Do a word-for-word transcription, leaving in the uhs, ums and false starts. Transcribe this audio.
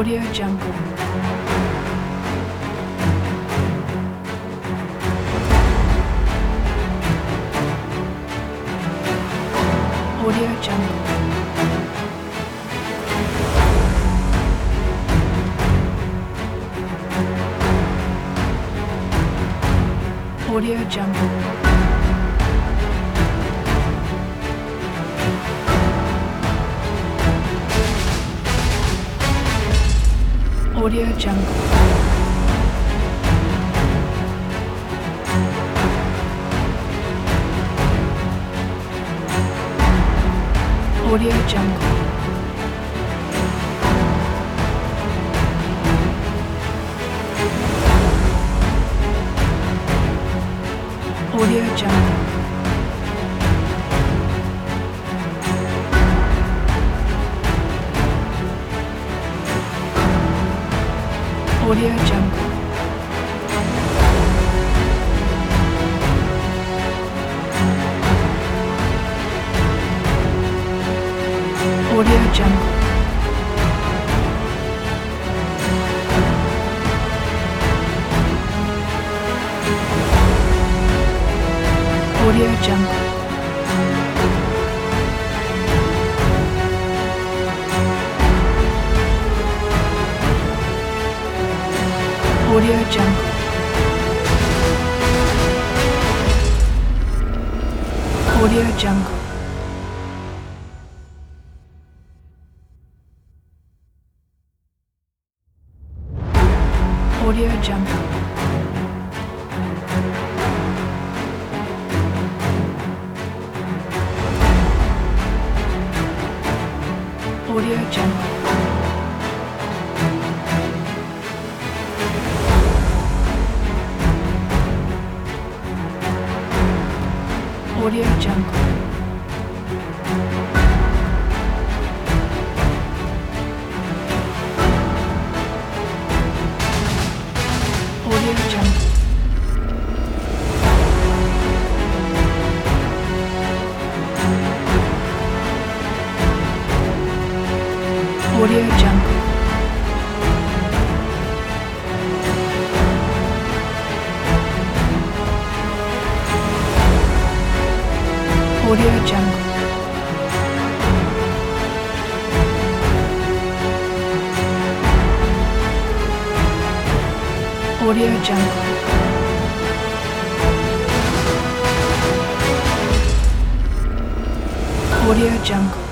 Audio Jungle. Audio Jungle. Audio Jungle. Audio Jungle. Audio Jungle. Audio Jungle. Audio Jungle. Audio Jungle. Audio Jungle. Audio Jungle. Audio Jungle. Audio Jungle. Audio Jungle. Audio Jungle. Audio Jungle. Audio Jungle. Audio Jungle. Audio Jungle. Audio Jungle.